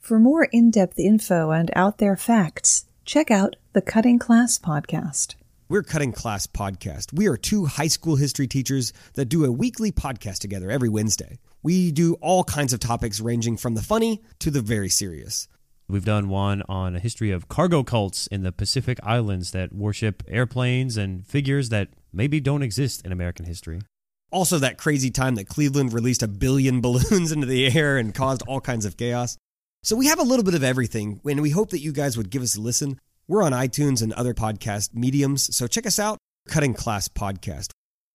For more in-depth info and out-there facts, check out the Cutting Class Podcast. We're Cutting Class Podcast. We are two high school history teachers that do a weekly podcast together every Wednesday. We do all kinds of topics ranging from the funny to the very serious. We've done one on a history of cargo cults in the Pacific Islands that worship airplanes and figures that maybe don't exist in American history. Also that crazy time that Cleveland released 1 billion balloons into the air and caused all kinds of chaos. So we have a little bit of everything, and we hope that you guys would give us a listen. We're on iTunes and other podcast mediums, so check us out, Cutting Class Podcast.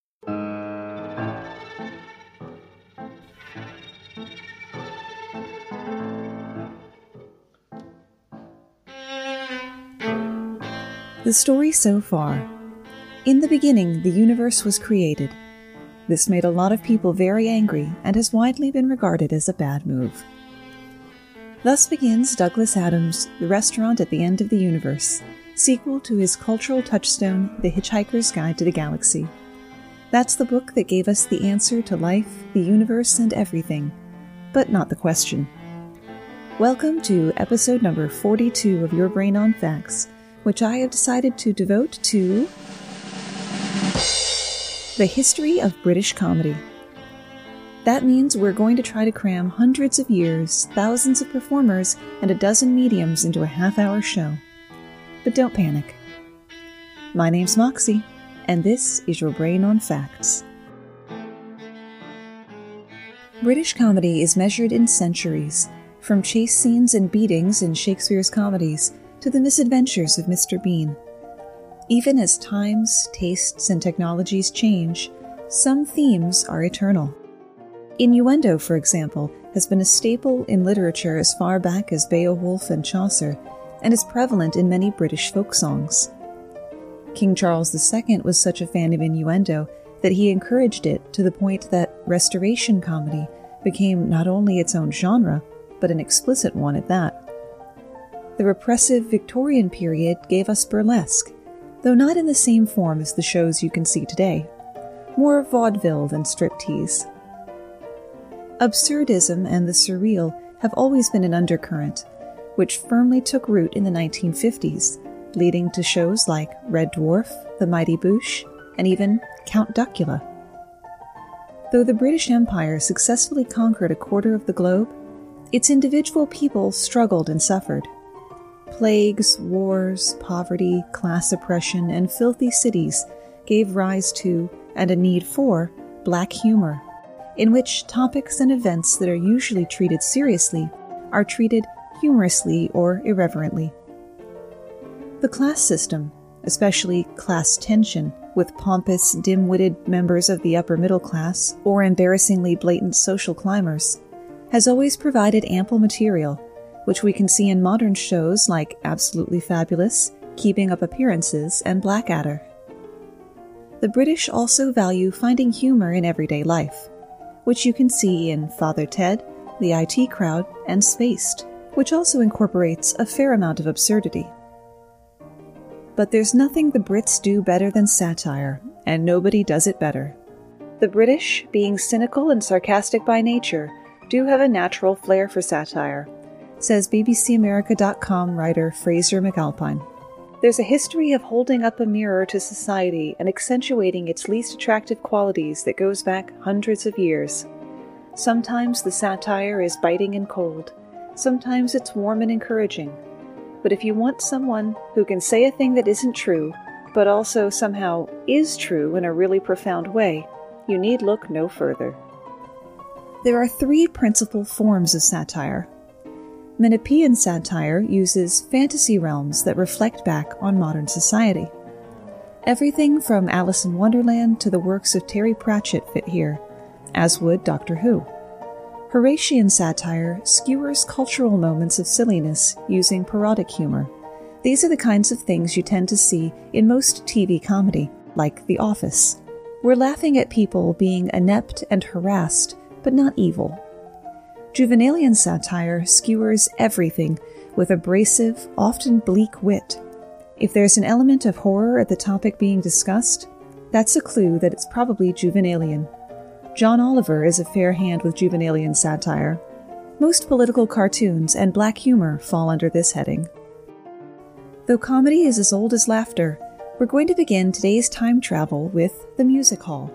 The story so far. In the beginning, the universe was created. This made a lot of people very angry and has widely been regarded as a bad move. Thus begins Douglas Adams' The Restaurant at the End of the Universe, sequel to his cultural touchstone, The Hitchhiker's Guide to the Galaxy. That's the book that gave us the answer to life, the universe, and everything, but not the question. Welcome to episode number 42 of Your Brain on Facts, which I have decided to devote to the history of British comedy. That means we're going to try to cram hundreds of years, thousands of performers, and a dozen mediums into a half-hour show. But don't panic. My name's Moxie, and this is Your Brain on Facts. British comedy is measured in centuries, from chase scenes and beatings in Shakespeare's comedies to the misadventures of Mr. Bean. Even as times, tastes, and technologies change, some themes are eternal. Innuendo, for example, has been a staple in literature as far back as Beowulf and Chaucer, and is prevalent in many British folk songs. King Charles II was such a fan of innuendo that he encouraged it to the point that Restoration comedy became not only its own genre, but an explicit one at that. The repressive Victorian period gave us burlesque, though not in the same form as the shows you can see today. More vaudeville than striptease. Absurdism and the surreal have always been an undercurrent, which firmly took root in the 1950s, leading to shows like Red Dwarf, The Mighty Boosh, and even Count Duckula. Though the British Empire successfully conquered a quarter of the globe, its individual people struggled and suffered. Plagues, wars, poverty, class oppression, and filthy cities gave rise to, and a need for, black humor, in which topics and events that are usually treated seriously are treated humorously or irreverently. The class system, especially class tension, with pompous, dim-witted members of the upper middle class or embarrassingly blatant social climbers, has always provided ample material, which we can see in modern shows like Absolutely Fabulous, Keeping Up Appearances, and Blackadder. The British also value finding humor in everyday life, which you can see in Father Ted, The IT Crowd, and Spaced, which also incorporates a fair amount of absurdity. But there's nothing the Brits do better than satire, and nobody does it better. The British, being cynical and sarcastic by nature, do have a natural flair for satire, says BBCAmerica.com writer Fraser McAlpine. There's a history of holding up a mirror to society and accentuating its least attractive qualities that goes back hundreds of years. Sometimes the satire is biting and cold. Sometimes it's warm and encouraging. But if you want someone who can say a thing that isn't true, but also somehow is true in a really profound way, you need look no further. There are 3 principal forms of satire. Menippean satire uses fantasy realms that reflect back on modern society. Everything from Alice in Wonderland to the works of Terry Pratchett fit here, as would Doctor Who. Horatian satire skewers cultural moments of silliness using parodic humor. These are the kinds of things you tend to see in most TV comedy, like The Office. We're laughing at people being inept and harassed, but not evil. Juvenalian satire skewers everything with abrasive, often bleak wit. If there's an element of horror at the topic being discussed, that's a clue that it's probably Juvenalian. John Oliver is a fair hand with Juvenalian satire. Most political cartoons and black humor fall under this heading. Though comedy is as old as laughter, we're going to begin today's time travel with the music hall.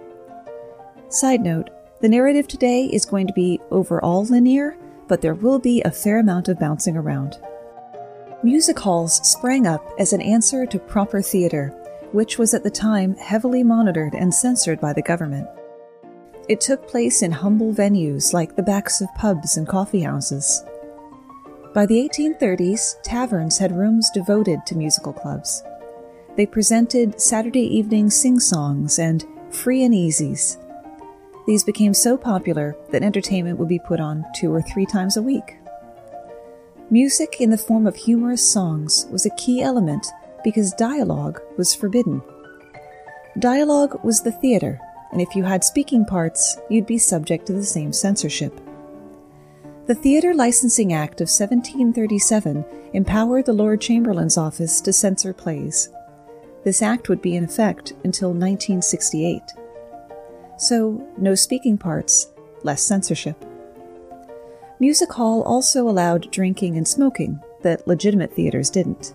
Side note, the narrative today is going to be overall linear, but there will be a fair amount of bouncing around. Music halls sprang up as an answer to proper theater, which was at the time heavily monitored and censored by the government. It took place in humble venues like the backs of pubs and coffee houses. By the 1830s, taverns had rooms devoted to musical clubs. They presented Saturday evening sing-songs and free and easies. These became so popular that entertainment would be put on 2 or 3 times a week. Music in the form of humorous songs was a key element because dialogue was forbidden. Dialogue was the theater, and if you had speaking parts, you'd be subject to the same censorship. The Theatre Licensing Act of 1737 empowered the Lord Chamberlain's office to censor plays. This act would be in effect until 1968. So, no speaking parts, less censorship. Music hall also allowed drinking and smoking that legitimate theaters didn't.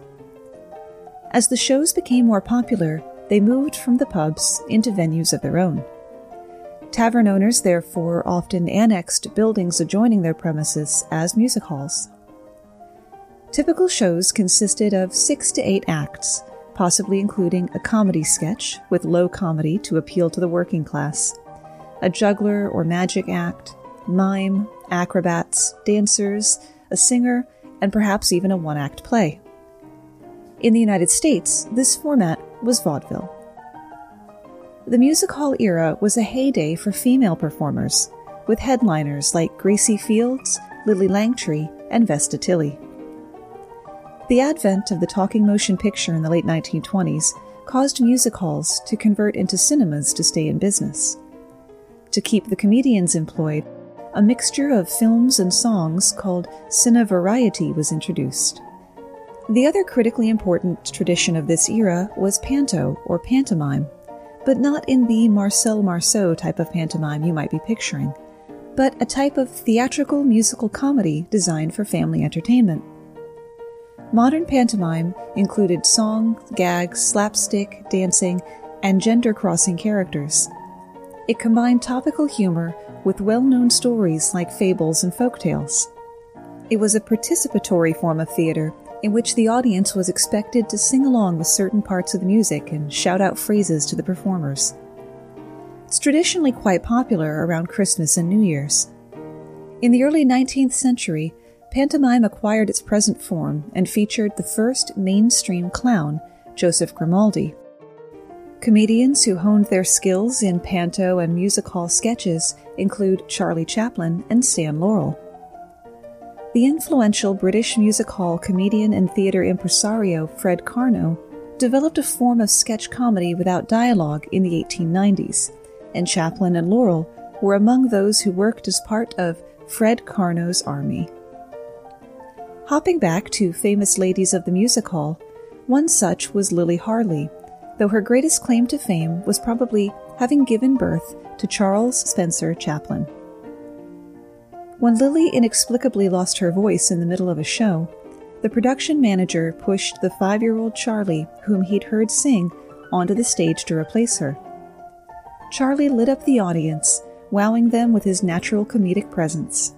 As the shows became more popular, they moved from the pubs into venues of their own. Tavern owners, therefore, often annexed buildings adjoining their premises as music halls. Typical shows consisted of 6 to 8 acts, possibly including a comedy sketch with low comedy to appeal to the working class, a juggler or magic act, mime, acrobats, dancers, a singer, and perhaps even a one-act play. In the United States, this format was vaudeville. The music hall era was a heyday for female performers, with headliners like Gracie Fields, Lily Langtry, and Vesta Tilley. The advent of the talking motion picture in the late 1920s caused music halls to convert into cinemas to stay in business. To keep the comedians employed, a mixture of films and songs called cine-variety was introduced. The other critically important tradition of this era was panto, or pantomime, but not in the Marcel Marceau type of pantomime you might be picturing, but a type of theatrical musical comedy designed for family entertainment. Modern pantomime included song, gags, slapstick, dancing, and gender-crossing characters. It combined topical humor with well-known stories like fables and folktales. It was a participatory form of theater in which the audience was expected to sing along with certain parts of the music and shout out phrases to the performers. It's traditionally quite popular around Christmas and New Year's. In the early 19th century, pantomime acquired its present form and featured the first mainstream clown, Joseph Grimaldi. Comedians who honed their skills in panto and music hall sketches include Charlie Chaplin and Stan Laurel. The influential British music hall comedian and theater impresario Fred Karno developed a form of sketch comedy without dialogue in the 1890s, and Chaplin and Laurel were among those who worked as part of Fred Karno's army. Hopping back to famous ladies of the music hall, one such was Lily Harley, though her greatest claim to fame was probably having given birth to Charles Spencer Chaplin. When Lily inexplicably lost her voice in the middle of a show, the production manager pushed the 5-year-old Charlie, whom he'd heard sing, onto the stage to replace her. Charlie lit up the audience, wowing them with his natural comedic presence.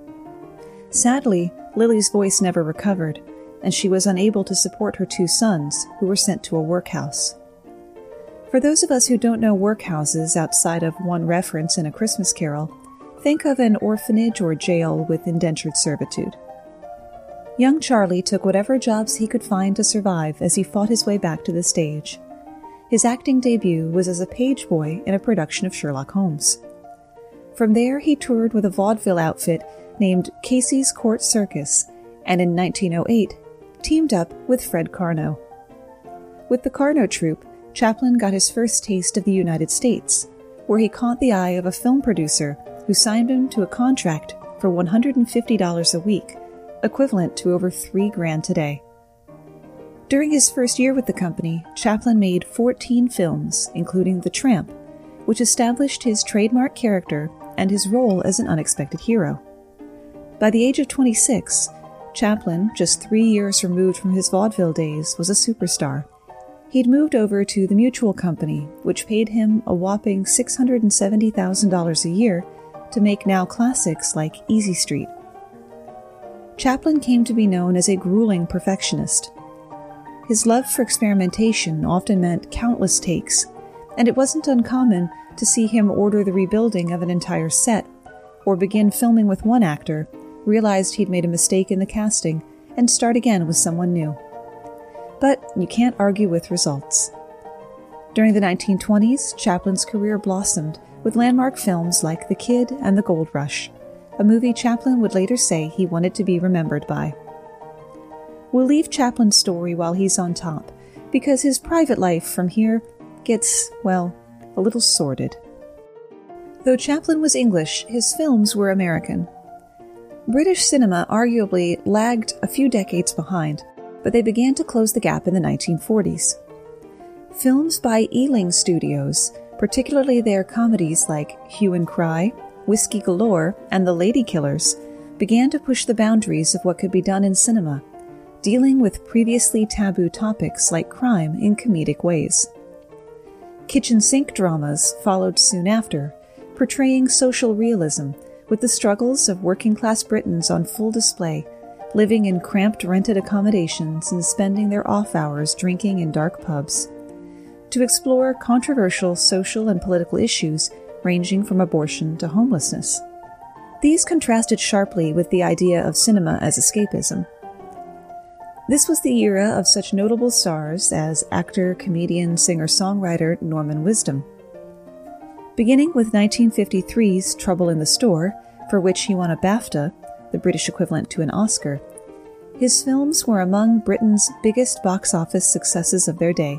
Sadly, Lily's voice never recovered, and she was unable to support her 2 sons, who were sent to a workhouse. For those of us who don't know workhouses outside of one reference in A Christmas Carol, think of an orphanage or jail with indentured servitude. Young Charlie took whatever jobs he could find to survive as he fought his way back to the stage. His acting debut was as a page boy in a production of Sherlock Holmes. From there, he toured with a vaudeville outfit named Casey's Court Circus, and in 1908, teamed up with Fred Karno. With the Karno troupe, Chaplin got his first taste of the United States, where he caught the eye of a film producer who signed him to a contract for $150 a week, equivalent to over $3,000 today. During his first year with the company, Chaplin made 14 films, including The Tramp, which established his trademark character and his role as an unexpected hero. By the age of 26, Chaplin, just 3 years removed from his vaudeville days, was a superstar. He'd moved over to the Mutual Company, which paid him a whopping $670,000 a year to make now classics like Easy Street. Chaplin came to be known as a grueling perfectionist. His love for experimentation often meant countless takes, and it wasn't uncommon to see him order the rebuilding of an entire set, or begin filming with one actor, realized he'd made a mistake in the casting, and start again with someone new. But you can't argue with results. During the 1920s, Chaplin's career blossomed with landmark films like The Kid and The Gold Rush, a movie Chaplin would later say he wanted to be remembered by. We'll leave Chaplin's story while he's on top, because his private life from here gets, well, a little sordid. Though Chaplin was English, his films were American. British cinema arguably lagged a few decades behind, but they began to close the gap in the 1940s. Films by Ealing Studios, particularly their comedies like Hue and Cry, Whiskey Galore, and The Lady Killers, began to push the boundaries of what could be done in cinema, dealing with previously taboo topics like crime in comedic ways. Kitchen sink dramas followed soon after, portraying social realism with the struggles of working-class Britons on full display, living in cramped rented accommodations and spending their off hours drinking in dark pubs, to explore controversial social and political issues ranging from abortion to homelessness. These contrasted sharply with the idea of cinema as escapism. This was the era of such notable stars as actor, comedian, singer-songwriter Norman Wisdom. Beginning with 1953's Trouble in the Store, for which he won a BAFTA, the British equivalent to an Oscar, his films were among Britain's biggest box office successes of their day.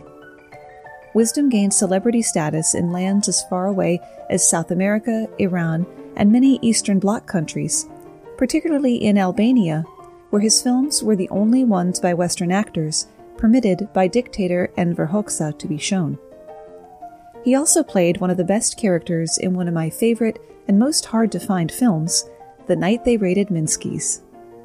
Wisdom gained celebrity status in lands as far away as South America, Iran, and many Eastern Bloc countries, particularly in Albania, where his films were the only ones by Western actors permitted by dictator Enver Hoxha to be shown. He also played one of the best characters in one of my favorite and most hard-to-find films, The Night They Raided Minsky's.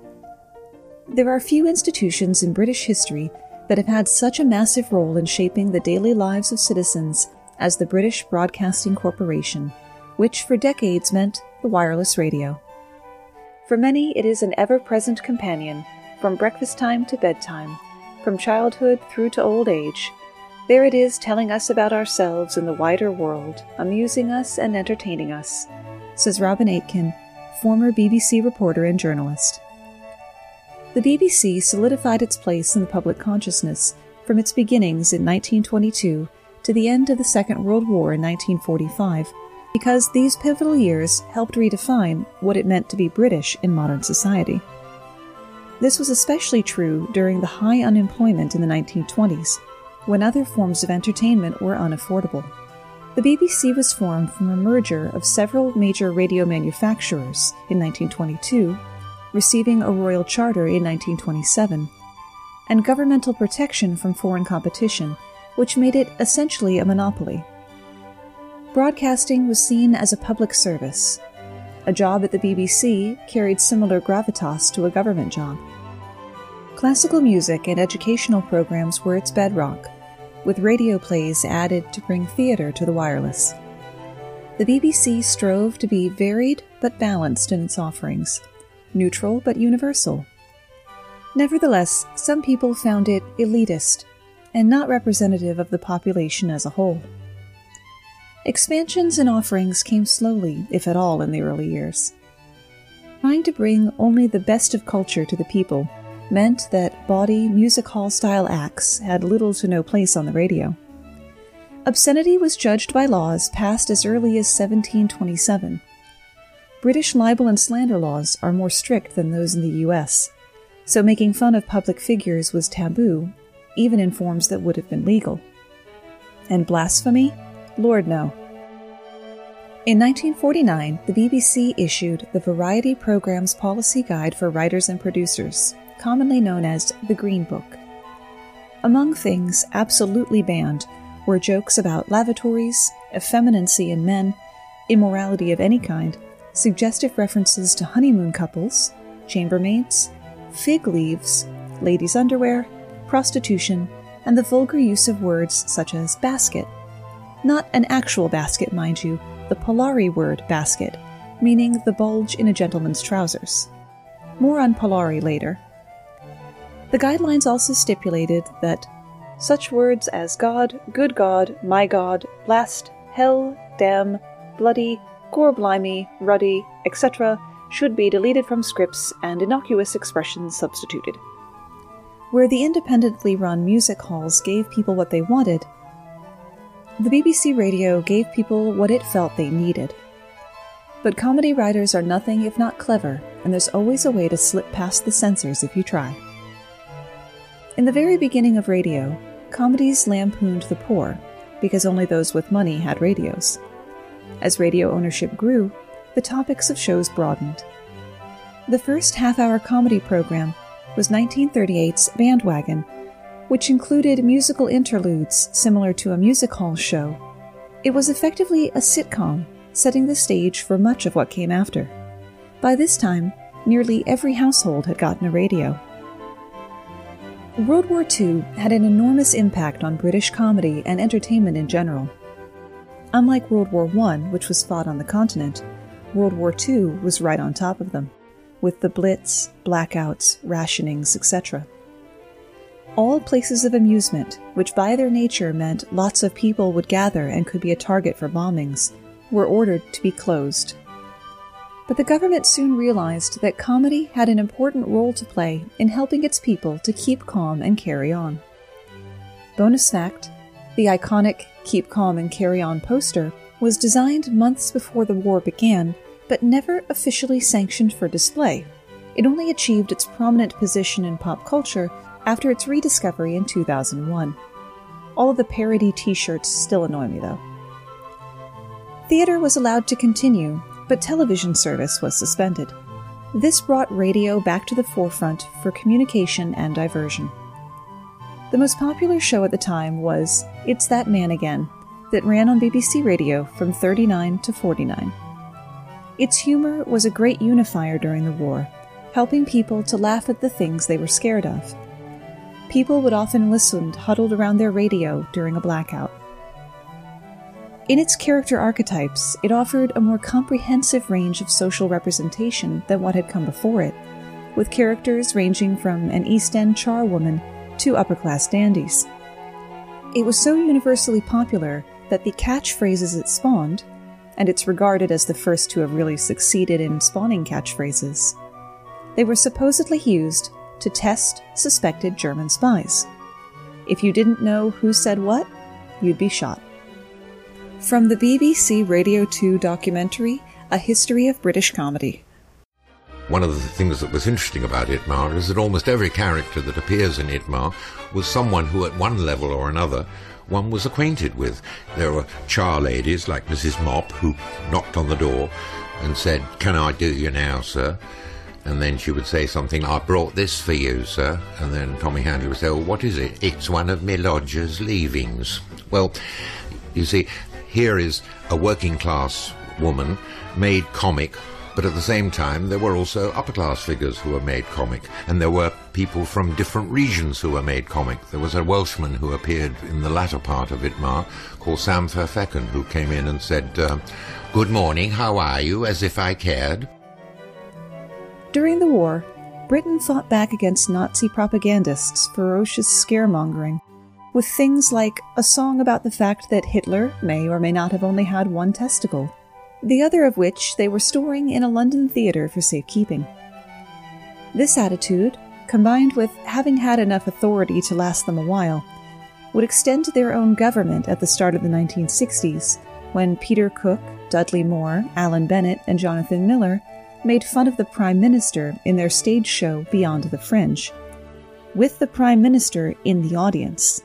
There are few institutions in British history that have had such a massive role in shaping the daily lives of citizens as the British Broadcasting Corporation, which for decades meant the wireless radio. For many, it is an ever-present companion, from breakfast time to bedtime, from childhood through to old age. There it is telling us about ourselves and the wider world, amusing us and entertaining us, says Robin Aitken, former BBC reporter and journalist. The BBC solidified its place in the public consciousness from its beginnings in 1922 to the end of the Second World War in 1945, because these pivotal years helped redefine what it meant to be British in modern society. This was especially true during the high unemployment in the 1920s, when other forms of entertainment were unaffordable. The BBC was formed from a merger of several major radio manufacturers in 1922, receiving a royal charter in 1927, and governmental protection from foreign competition, which made it essentially a monopoly. Broadcasting was seen as a public service. A job at the BBC carried similar gravitas to a government job. Classical music and educational programs were its bedrock, with radio plays added to bring theater to the wireless. The BBC strove to be varied but balanced in its offerings, neutral but universal. Nevertheless, some people found it elitist and not representative of the population as a whole. Expansions and offerings came slowly, if at all, in the early years. Trying to bring only the best of culture to the people meant that bawdy, music hall-style acts had little to no place on the radio. Obscenity was judged by laws passed as early as 1727. British libel and slander laws are more strict than those in the U.S., so making fun of public figures was taboo, even in forms that would have been legal. And blasphemy? Lord, no. In 1949, the BBC issued the Variety Programmes Policy Guide for Writers and Producers, commonly known as the Green Book. Among things absolutely banned were jokes about lavatories, effeminacy in men, immorality of any kind, suggestive references to honeymoon couples, chambermaids, fig leaves, ladies' underwear, prostitution, and the vulgar use of words such as basket. Not an actual basket, mind you, the Polari word basket, meaning the bulge in a gentleman's trousers. More on Polari later. The guidelines also stipulated that such words as God, my God, blast, hell, damn, bloody, gorblimey, ruddy, etc. should be deleted from scripts and innocuous expressions substituted. Where the independently run music halls gave people what they wanted, the BBC Radio gave people what it felt they needed. But comedy writers are nothing if not clever, and there's always a way to slip past the censors if you try. In the very beginning of radio, comedies lampooned the poor, because only those with money had radios. As radio ownership grew, the topics of shows broadened. The first half-hour comedy program was 1938's Bandwagon, which included musical interludes similar to a music hall show. It was effectively a sitcom, setting the stage for much of what came after. By this time, nearly every household had gotten a radio. World War II had an enormous impact on British comedy and entertainment in general. Unlike World War I, which was fought on the continent, World War II was right on top of them, with the Blitz, blackouts, rationings, etc. All places of amusement, which by their nature meant lots of people would gather and could be a target for bombings, were ordered to be closed. But the government soon realized that comedy had an important role to play in helping its people to keep calm and carry on. Bonus fact, the iconic Keep Calm and Carry On poster was designed months before the war began, but never officially sanctioned for display. It only achieved its prominent position in pop culture after its rediscovery in 2001. All of the parody t-shirts still annoy me, though. Theater was allowed to continue, but television service was suspended. This brought radio back to the forefront for communication and diversion. The most popular show at the time was It's That Man Again, that ran on BBC Radio from 1939 to 1949. Its humor was a great unifier during the war, helping people to laugh at the things they were scared of. People would often listen huddled around their radio during a blackout. In its character archetypes, it offered a more comprehensive range of social representation than what had come before it, with characters ranging from an East End charwoman to upper-class dandies. It was so universally popular that the catchphrases it spawned, and it's regarded as the first to have really succeeded in spawning catchphrases, they were supposedly used to test suspected German spies. If you didn't know who said what, you'd be shot. From the BBC Radio 2 documentary, A History of British Comedy. One of the things that was interesting about Itmar is that almost every character that appears in Itmar was someone who at one level or another one was acquainted with. There were char ladies like Mrs. Mop who knocked on the door and said, "Can I do you now, sir?" And then she would say something, "I brought this for you, sir." And then Tommy Handley would say, "Well, what is it?" "It's one of me lodger's leavings." Well, you see, here is a working class woman made comic, but at the same time there were also upper class figures who were made comic, and there were people from different regions who were made comic. There was a Welshman who appeared in the latter part of Itmar called Sam Verfecken, who came in and said, "Good morning, how are you?" as if I cared. During the war, Britain fought back against Nazi propagandists' ferocious scaremongering, with things like a song about the fact that Hitler may or may not have only had one testicle, the other of which they were storing in a London theatre for safekeeping. This attitude, combined with having had enough authority to last them a while, would extend to their own government at the start of the 1960s, when Peter Cook, Dudley Moore, Alan Bennett, and Jonathan Miller made fun of the Prime Minister in their stage show Beyond the Fringe, with the Prime Minister in the audience.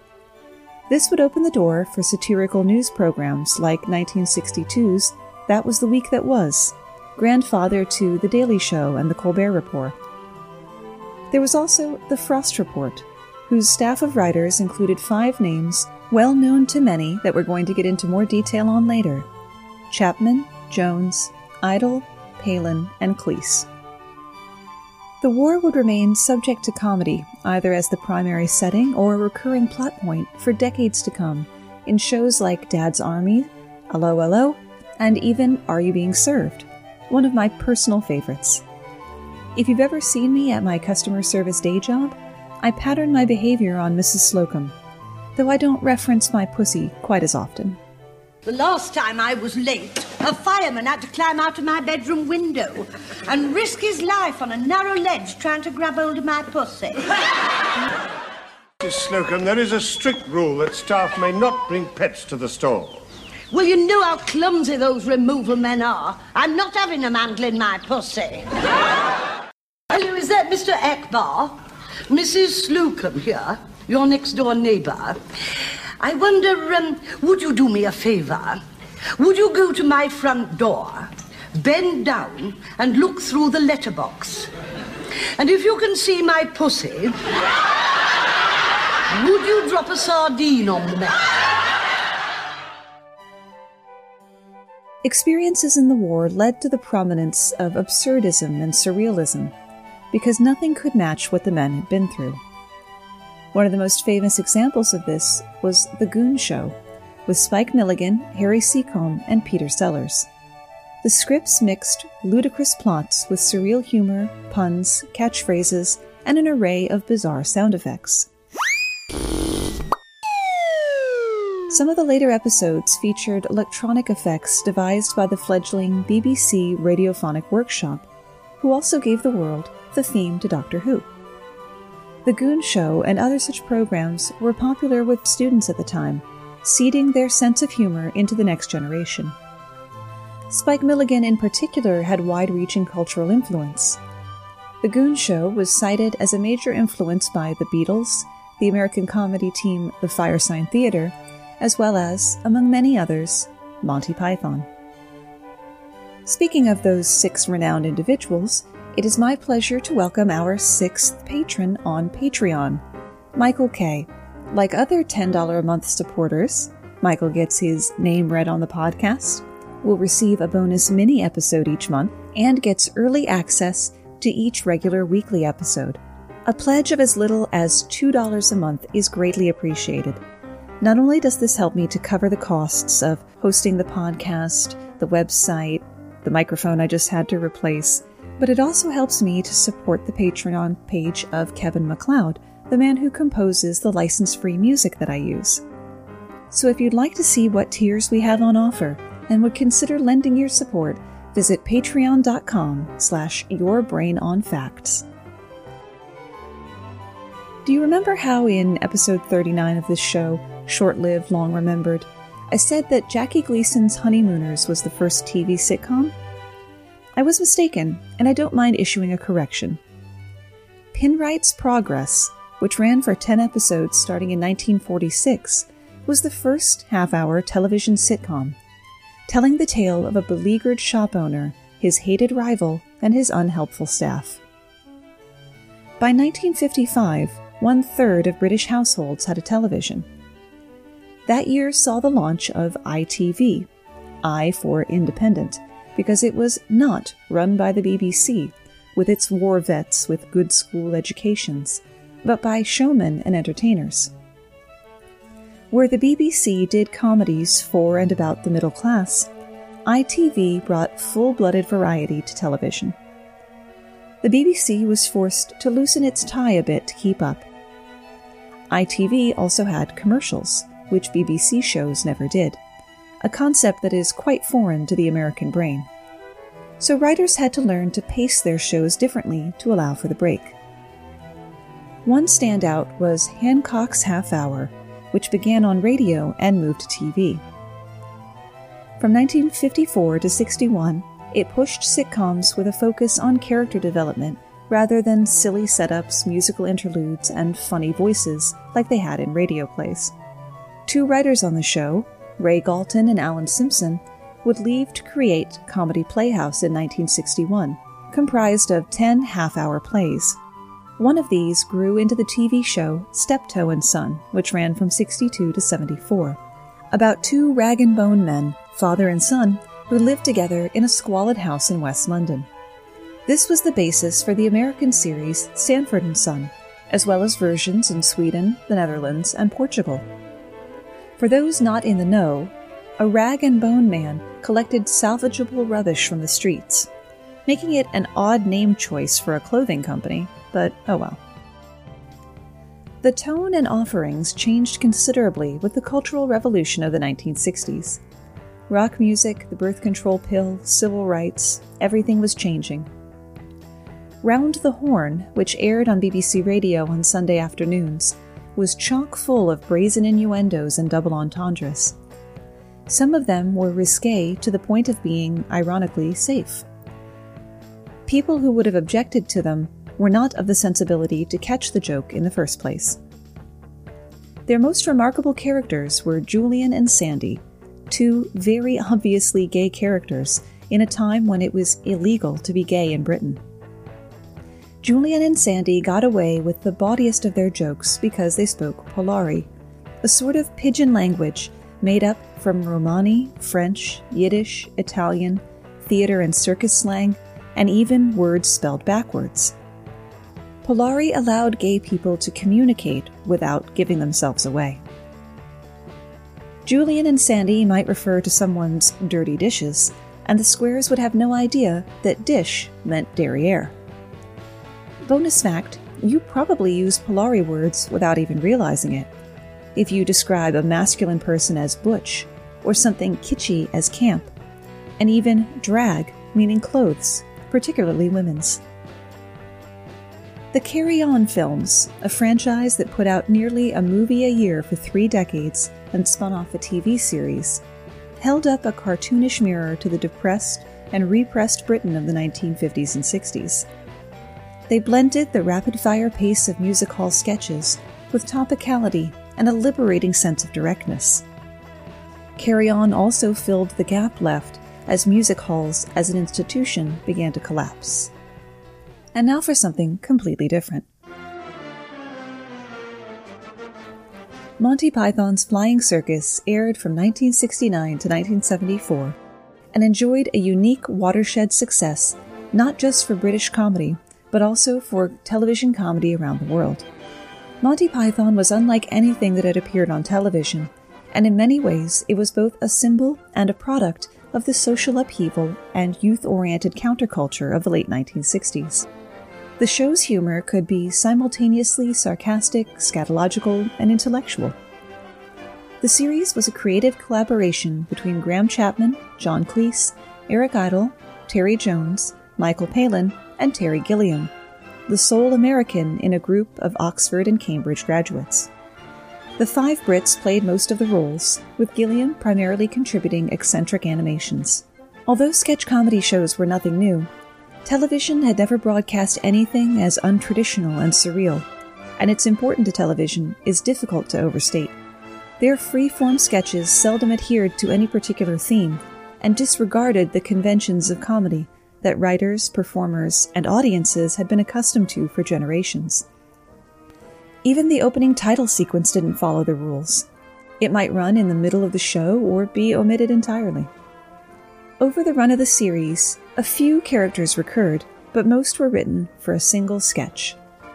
This would open the door for satirical news programs like 1962's That Was the Week That Was, grandfather to The Daily Show and The Colbert Report. There was also The Frost Report, whose staff of writers included 5 names well known to many that we're going to get into more detail on later: Chapman, Jones, Idle, Palin, and Cleese. The war would remain subject to comedy, either as the primary setting or a recurring plot point for decades to come, in shows like Dad's Army, 'Allo 'Allo, and even Are You Being Served?, one of my personal favorites. If you've ever seen me at my customer service day job, I pattern my behavior on Mrs. Slocum, though I don't reference my pussy quite as often. The last time I was late, a fireman had to climb out of my bedroom window and risk his life on a narrow ledge trying to grab hold of my pussy. Mrs. Slocum, there is a strict rule that staff may not bring pets to the store. Well, you know how clumsy those removal men are. I'm not having them handling my pussy. Hello, is that Mr. Ekbar? Mrs. Slocum here, your next-door neighbour. I wonder, would you do me a favour? Would you go to my front door, bend down, and look through the letterbox? And if you can see my pussy, would you drop a sardine on the mat? Experiences in the war led to the prominence of absurdism and surrealism, because nothing could match what the men had been through. One of the most famous examples of this was The Goon Show, with Spike Milligan, Harry Seacombe, and Peter Sellers. The scripts mixed ludicrous plots with surreal humor, puns, catchphrases, and an array of bizarre sound effects. Some of the later episodes featured electronic effects devised by the fledgling BBC Radiophonic Workshop, who also gave the world the theme to Doctor Who. The Goon Show and other such programs were popular with students at the time, seeding their sense of humor into the next generation. Spike Milligan in particular had wide-reaching cultural influence. The Goon Show was cited as a major influence by the Beatles, the American comedy team The Firesign Theatre, as well as, among many others, Monty Python. Speaking of those 6 renowned individuals, it is my pleasure to welcome our 6th patron on Patreon, Michael K. Like other $10 a month supporters, Michael gets his name read on the podcast, will receive a bonus mini-episode each month, and gets early access to each regular weekly episode. A pledge of as little as $2 a month is greatly appreciated. Not only does this help me to cover the costs of hosting the podcast, the website, the microphone I just had to replace, but it also helps me to support the Patreon page of Kevin MacLeod, the man who composes the license-free music that I use. So if you'd like to see what tiers we have on offer and would consider lending your support, visit patreon.com/yourbrainonfacts. Do you remember how in episode 39 of this show, Short-Lived, Long Remembered, I said that Jackie Gleason's Honeymooners was the first TV sitcom? I was mistaken, and I don't mind issuing a correction. Pinwright's Progress, which ran for 10 episodes starting in 1946, was the first half-hour television sitcom, telling the tale of a beleaguered shop owner, his hated rival, and his unhelpful staff. By 1955, 1/3 of British households had a television. That year saw the launch of ITV, I for Independent, because it was not run by the BBC, with its war vets with good school educations, but by showmen and entertainers. Where the BBC did comedies for and about the middle class, ITV brought full-blooded variety to television. The BBC was forced to loosen its tie a bit to keep up. ITV also had commercials, which BBC shows never did, a concept that is quite foreign to the American brain. So writers had to learn to pace their shows differently to allow for the break. One standout was Hancock's Half Hour, which began on radio and moved to TV. From 1954 to 61, it pushed sitcoms with a focus on character development rather than silly setups, musical interludes, and funny voices like they had in radio plays. 2 writers on the show, Ray Galton and Alan Simpson, would leave to create Comedy Playhouse in 1961, comprised of 10 half-hour plays. One of these grew into the TV show Steptoe and Son, which ran from 62 to 74, about 2 rag-and-bone men, father and son, who lived together in a squalid house in West London. This was the basis for the American series Sanford and Son, as well as versions in Sweden, the Netherlands, and Portugal. For those not in the know, a rag and bone man collected salvageable rubbish from the streets, making it an odd name choice for a clothing company, but oh well. The tone and offerings changed considerably with the Cultural Revolution of the 1960s. Rock music, the birth control pill, civil rights, everything was changing. Round the Horn, which aired on BBC Radio on Sunday afternoons, was chock full of brazen innuendos and double entendres. Some of them were risque to the point of being, ironically, safe. People who would have objected to them were not of the sensibility to catch the joke in the first place. Their most remarkable characters were Julian and Sandy, two very obviously gay characters in a time when it was illegal to be gay in Britain. Julian and Sandy got away with the bawdiest of their jokes because they spoke Polari, a sort of pidgin language made up from Romani, French, Yiddish, Italian, theater and circus slang, and even words spelled backwards. Polari allowed gay people to communicate without giving themselves away. Julian and Sandy might refer to someone's dirty dishes, and the squares would have no idea that dish meant derriere. Bonus fact, you probably use Polari words without even realizing it. If you describe a masculine person as butch, or something kitschy as camp, and even drag, meaning clothes, particularly women's. The Carry On films, a franchise that put out nearly a movie a year for 3 decades and spun off a TV series, held up a cartoonish mirror to the depressed and repressed Britain of the 1950s and 60s. They blended the rapid-fire pace of music hall sketches with topicality and a liberating sense of directness. Carry On also filled the gap left as music halls as an institution began to collapse. And now for something completely different. Monty Python's Flying Circus aired from 1969 to 1974 and enjoyed a unique watershed success not just for British comedy, but also for television comedy around the world. Monty Python was unlike anything that had appeared on television, and in many ways it was both a symbol and a product of the social upheaval and youth-oriented counterculture of the late 1960s. The show's humor could be simultaneously sarcastic, scatological, and intellectual. The series was a creative collaboration between Graham Chapman, John Cleese, Eric Idle, Terry Jones, Michael Palin, and Terry Gilliam, the sole American in a group of Oxford and Cambridge graduates. The 5 Brits played most of the roles, with Gilliam primarily contributing eccentric animations. Although sketch comedy shows were nothing new, television had never broadcast anything as untraditional and surreal, and its importance to television is difficult to overstate. Their free-form sketches seldom adhered to any particular theme, and disregarded the conventions of comedy that writers, performers, and audiences had been accustomed to for generations. Even the opening title sequence didn't follow the rules. It might run in the middle of the show or be omitted entirely. Over the run of the series, a few characters recurred, but most were written for a single sketch.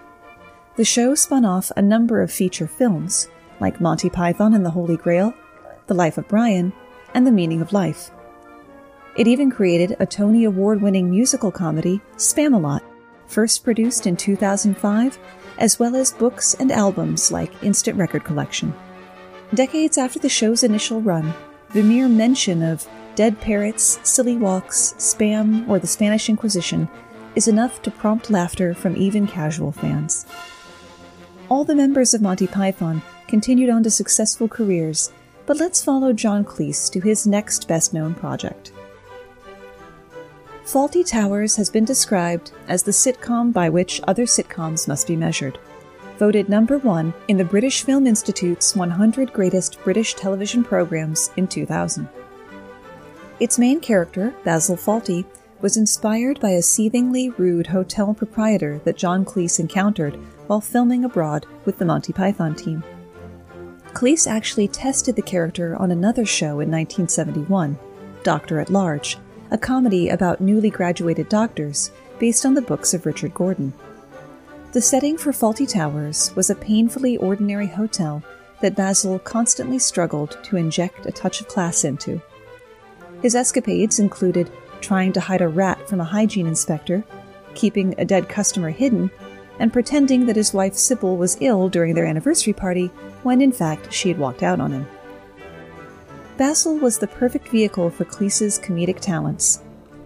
The show spun off a number of feature films, like Monty Python and the Holy Grail, The Life of Brian, and The Meaning of Life. It even created a Tony Award-winning musical comedy, Spamalot, first produced in 2005, as well as books and albums like Instant Record Collection. Decades after the show's initial run, the mere mention of dead parrots, silly walks, spam, or the Spanish Inquisition is enough to prompt laughter from even casual fans. All the members of Monty Python continued on to successful careers, but let's follow John Cleese to his next best-known project. Fawlty Towers has been described as the sitcom by which other sitcoms must be measured. Voted number 1 in the British Film Institute's 100 Greatest British Television Programs in 2000. Its main character, Basil Fawlty, was inspired by a seethingly rude hotel proprietor that John Cleese encountered while filming abroad with the Monty Python team. Cleese actually tested the character on another show in 1971, Doctor at Large, a comedy about newly graduated doctors, based on the books of Richard Gordon. The setting for Fawlty Towers was a painfully ordinary hotel that Basil constantly struggled to inject a touch of class into. His escapades included trying to hide a rat from a hygiene inspector, keeping a dead customer hidden, and pretending that his wife Sybil was ill during their anniversary party when in fact she had walked out on him. Basil was the perfect vehicle for Cleese's comedic talents,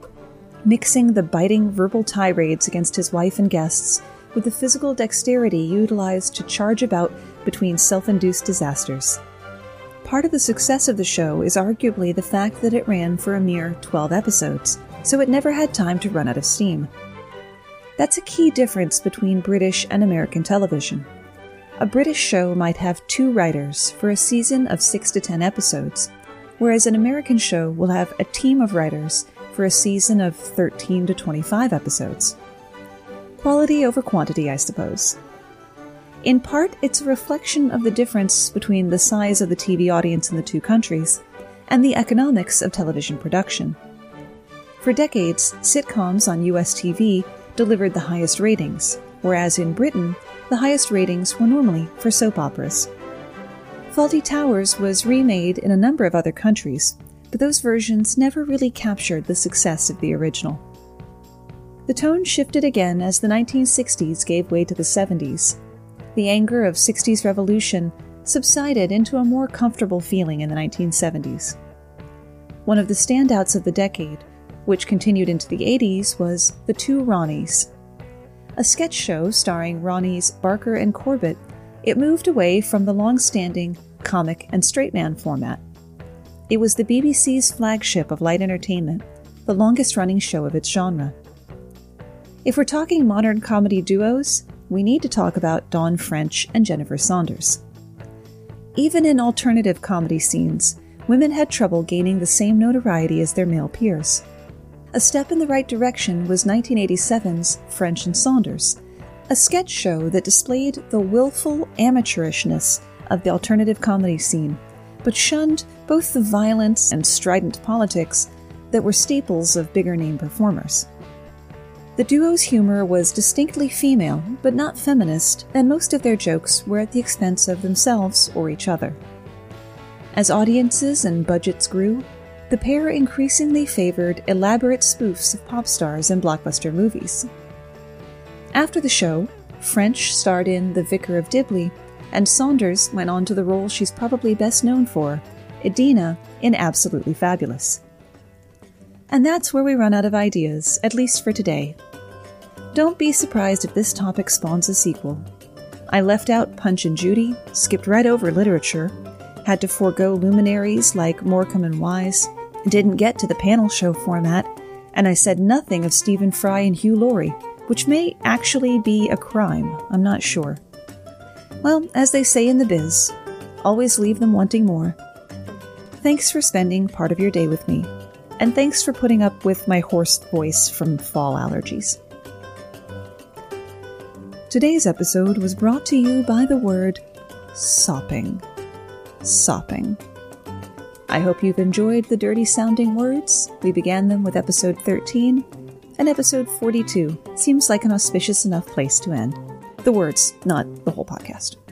mixing the biting verbal tirades against his wife and guests with the physical dexterity utilized to charge about between self-induced disasters. Part of the success of the show is arguably the fact that it ran for a mere 12 episodes, so it never had time to run out of steam. That's a key difference between British and American television. A British show might have 2 writers for a season of 6 to 10 episodes, whereas an American show will have a team of writers for a season of 13 to 25 episodes. Quality over quantity, I suppose. In part, it's a reflection of the difference between the size of the TV audience in the 2 countries and the economics of television production. For decades, sitcoms on US TV delivered the highest ratings, whereas in Britain, the highest ratings were normally for soap operas. Fawlty Towers was remade in a number of other countries, but those versions never really captured the success of the original. The tone shifted again as the 1960s gave way to the 70s. The anger of 60s revolution subsided into a more comfortable feeling in the 1970s. One of the standouts of the decade, which continued into the 80s, was The Two Ronnies. A sketch show starring Ronnies Barker and Corbett, it moved away from the long-standing comic and straight man format. It was the BBC's flagship of light entertainment, the longest-running show of its genre. If we're talking modern comedy duos, we need to talk about Dawn French and Jennifer Saunders. Even in alternative comedy scenes, women had trouble gaining the same notoriety as their male peers. A step in the right direction was 1987's French and Saunders, a sketch show that displayed the willful amateurishness of the alternative comedy scene, but shunned both the violence and strident politics that were staples of bigger-name performers. The duo's humor was distinctly female, but not feminist, and most of their jokes were at the expense of themselves or each other. As audiences and budgets grew, the pair increasingly favored elaborate spoofs of pop stars and blockbuster movies. After the show, French starred in The Vicar of Dibley, and Saunders went on to the role she's probably best known for, Edina, in Absolutely Fabulous. And that's where we run out of ideas, at least for today. Don't be surprised if this topic spawns a sequel. I left out Punch and Judy, skipped right over literature, had to forego luminaries like Morecambe and Wise, didn't get to the panel show format, and I said nothing of Stephen Fry and Hugh Laurie, which may actually be a crime, I'm not sure. Well, as they say in the biz, always leave them wanting more. Thanks for spending part of your day with me, and thanks for putting up with my hoarse voice from fall allergies. Today's episode was brought to you by the word sopping. Sopping. I hope you've enjoyed the dirty-sounding words. We began them with episode 13, and episode 42 seems like an auspicious enough place to end. The words, not the whole podcast.